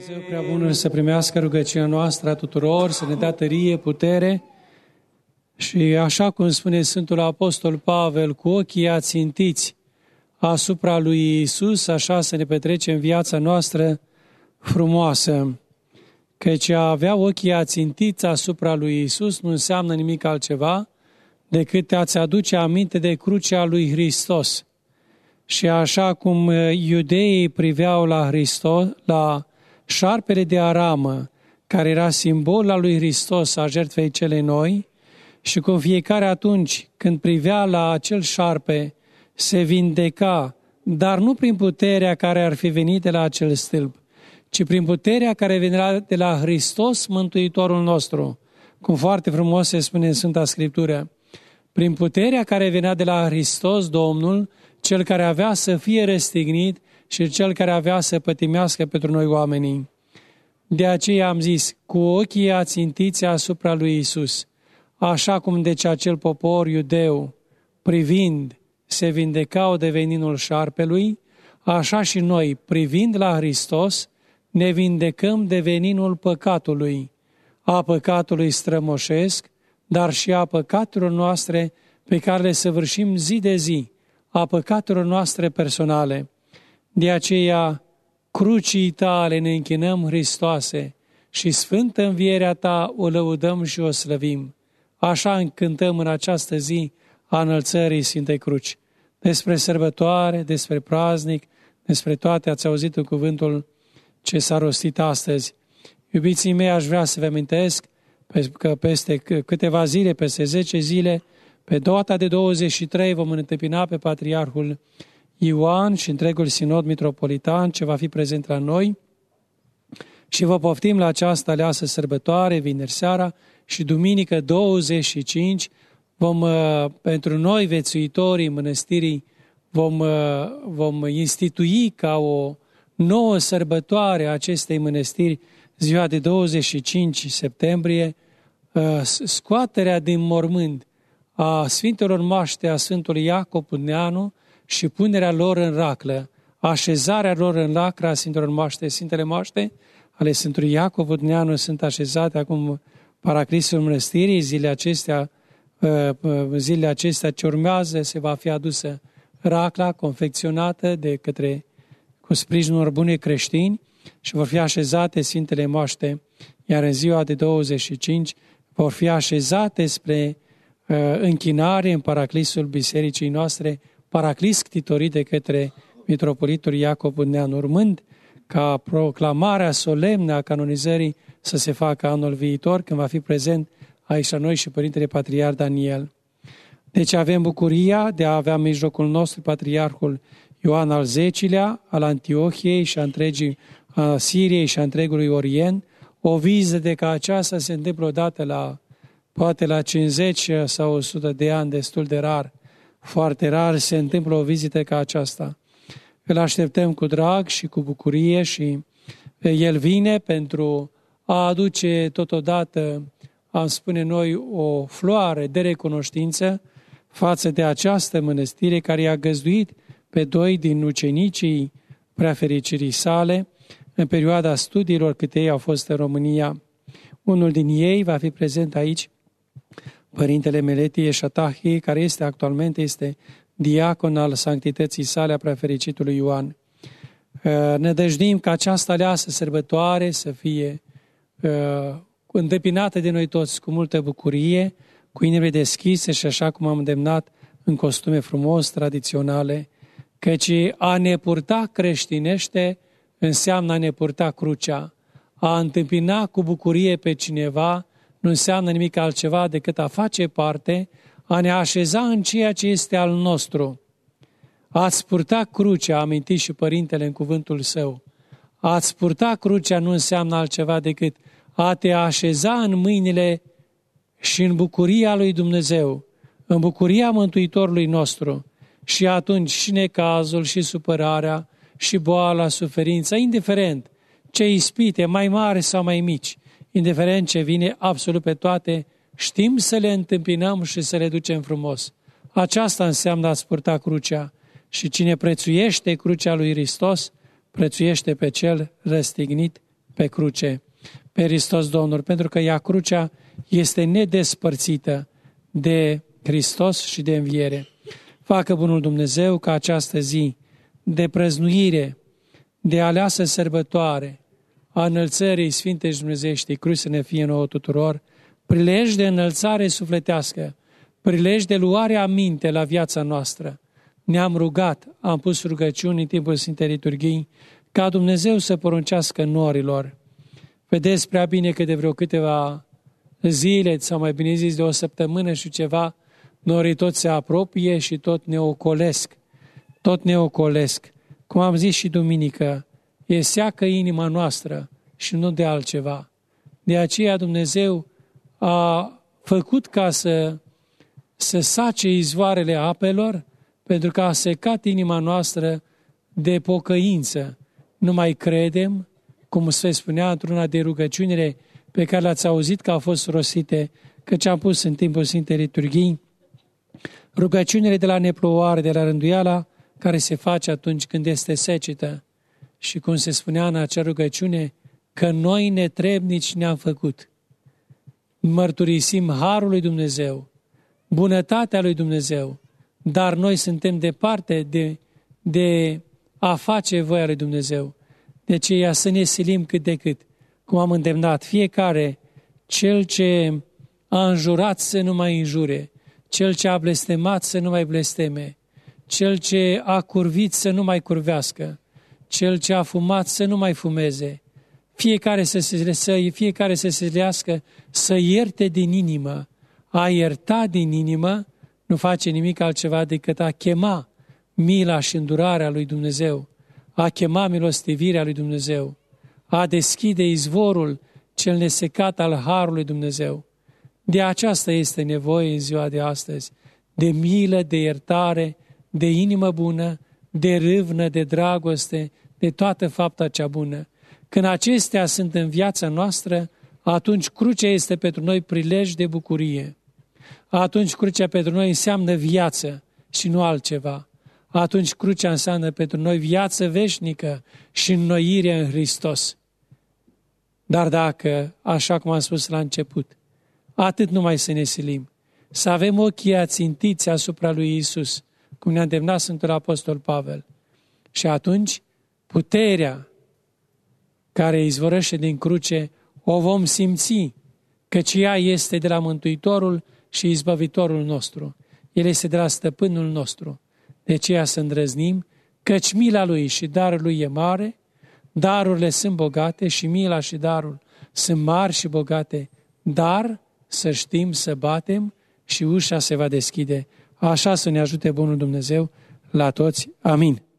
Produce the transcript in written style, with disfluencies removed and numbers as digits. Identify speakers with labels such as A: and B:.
A: Dumnezeu prea bun să primească rugăciunea noastră a tuturor, să ne dea tărie, putere și așa cum spune Sfântul Apostol Pavel, cu ochii ațintiți asupra lui Iisus, așa să ne petrecem viața noastră frumoasă. Căci a avea ochii ațintiți asupra lui Iisus nu înseamnă nimic altceva decât a-ți aduce aminte de crucea lui Hristos. Și așa cum iudeii priveau la Hristos, la șarpele de aramă, care era simbol al lui Hristos, a jertfei celei noi, și cum fiecare atunci când privea la acel șarpe, se vindeca, dar nu prin puterea care ar fi venit de la acel stâlp, ci prin puterea care venea de la Hristos, Mântuitorul nostru, cum foarte frumos se spune în Sfânta Scriptură. Prin puterea care venea de la Hristos, Domnul, Cel care avea să fie răstignit și Cel care avea să pătimească pentru noi oamenii. De aceea am zis, cu ochii ațintiți asupra lui Iisus, așa cum deci acel popor iudeu, privind, se vindecau de veninul șarpelui, așa și noi, privind la Hristos, ne vindecăm de veninul păcatului, a păcatului strămoșesc, dar și a păcatelor noastre pe care le săvârșim zi de zi, a păcatelor noastre personale. De aceea, crucii tale ne închinăm, Hristoase, și sfântă învierea ta o lăudăm și o slăvim. Așa încântăm în această zi a înălțării Sfintei Cruci. Despre sărbătoare, despre praznic, despre toate ați auzit în cuvântul ce s-a rostit astăzi. Iubiții mei, aș vrea să vă amintesc că peste câteva zile, peste 10 zile, pe data de 23 vom întâmpina pe Patriarhul Ioan și întregul Sinod Mitropolitan ce va fi prezent la noi și vă poftim la această aleasă sărbătoare, vineri seara și duminică 25 pentru noi vețuitorii mănăstirii vom institui ca o nouă sărbătoare a acestei mănăstiri ziua de 25 septembrie, scoaterea din mormânt a Sfintelor Moaște a Sfântului Iacob Pudneanu și punerea lor în raclă, așezarea lor în raclă a Sfintelor Moaște. Sfintele Moaște ale Sfântului Iacob Pudneanu sunt așezate acum paraclisul mănăstirii. Zilele acestea ce urmează se va fi adusă racla confecționată cu sprijinul unor buni creștini și vor fi așezate Sfintele Moaște, iar în ziua de 25 vor fi așezate spre închinare în paraclisul bisericii noastre, paraclis ctitorit de către Mitropolitul Iacob Pudneanu, urmând ca proclamarea solemnă a canonizării să se facă anul viitor, când va fi prezent aici la noi și Părintele Patriarh Daniel. Deci avem bucuria de a avea în mijlocul nostru Patriarhul Ioan al X-lea, al Antiohiei și a Siriei și a întregului Orient, o vizită ca aceasta se întâmplă odată poate la 50 sau 100 de ani, destul de rar, foarte rar se întâmplă o vizită ca aceasta. Îl așteptăm cu drag și cu bucurie și el vine pentru a aduce totodată, am spune noi, o floare de recunoștință față de această mănăstire care i-a găzduit pe doi din ucenicii preafericirii sale în perioada studiilor cât ei au fost în România. Unul din ei va fi prezent aici, Părintele Meletie Șatahi, care actualmente este diacon al sanctității sale a preafericitului Ioan. Ne dăjdim ca această aleasă sărbătoare să fie îndepinată de noi toți cu multă bucurie, cu inimile deschise și așa cum am îndemnat în costume frumos, tradiționale, căci a ne purta creștinește înseamnă a ne purta crucea. A întâmpina cu bucurie pe cineva nu înseamnă nimic altceva decât a face parte, a ne așeza în ceea ce este al nostru. A-ți purta crucea, a amintit și Părintele în cuvântul său. A-ți purta crucea nu înseamnă altceva decât a te așeza în mâinile și în bucuria lui Dumnezeu, în bucuria Mântuitorului nostru. Și atunci și necazul, și supărarea, și boala, suferința, indiferent ce ispite, mai mari sau mai mici, indiferent ce vine, absolut pe toate, știm să le întâmpinăm și să le ducem frumos. Aceasta înseamnă a-ți purta crucea. Și cine prețuiește crucea lui Hristos, prețuiește pe cel răstignit pe cruce, pe Hristos Domnul, pentru că ea, crucea, este nedespărțită de Hristos și de înviere. Facă bunul Dumnezeu ca această zi de prăznuire, de aleasă sărbătoare a înălțării Sfintei și Dumnezeiești cruci să ne fie nouă tuturor, prilej de înălțare sufletească, prilej de luare aminte la viața noastră. Ne-am rugat, am pus rugăciuni în timpul Sfintei Liturghii, ca Dumnezeu să poruncească norilor. Vedeți prea bine că de vreo câteva zile, sau mai bine zis de o săptămână și ceva, norii tot se apropie și tot ne ocolesc. Tot ne ocolesc. Cum am zis și duminică, e seacă inima noastră și nu de altceva. De aceea Dumnezeu a făcut ca să sace izvoarele apelor, pentru că a secat inima noastră de pocăință. Nu mai credem, cum se spunea într-una de rugăciunile pe care le-ați auzit că au fost rostite, căci am pus în timpul Sfintei Liturghii, rugăciunile de la neplouare, de la rânduiala, care se face atunci când este secetă. Și cum se spunea în acea rugăciune, că noi netrebnici ne-am făcut. Mărturisim harul lui Dumnezeu, bunătatea lui Dumnezeu, dar noi suntem departe de a face voia lui Dumnezeu. De aceea să ne silim cât de cât, cum am îndemnat, fiecare, cel ce a înjurat să nu mai înjure, cel ce a blestemat să nu mai blesteme, cel ce a curvit să nu mai curvească, cel ce a fumat să nu mai fumeze, fiecare să se silească să ierte din inimă. A ierta din inimă nu face nimic altceva decât a chema mila și îndurarea lui Dumnezeu, a chema milostivirea lui Dumnezeu, a deschide izvorul cel nesecat al harului Dumnezeu. De aceasta este nevoie în ziua de astăzi, de milă, de iertare, de inimă bună, de râvnă, de dragoste, de toată fapta cea bună. Când acestea sunt în viața noastră, atunci crucea este pentru noi prilej de bucurie. Atunci crucea pentru noi înseamnă viață și nu altceva. Atunci crucea înseamnă pentru noi viață veșnică și înnoire în Hristos. Dar dacă, așa cum am spus la început, atât numai să ne silim, să avem ochii ațintiți asupra lui Iisus, cum ne-a îndemnat Sfântul Apostol Pavel. Și atunci, puterea care izvorăște din cruce, o vom simți, căci ea este de la Mântuitorul și Izbăvitorul nostru. El este de la Stăpânul nostru. De aceea să îndrăznim, căci mila Lui și darul Lui e mare, darurile sunt bogate și mila și darul sunt mari și bogate, dar să știm să batem și ușa se va deschide. Așa să ne ajute bunul Dumnezeu la toți. Amin.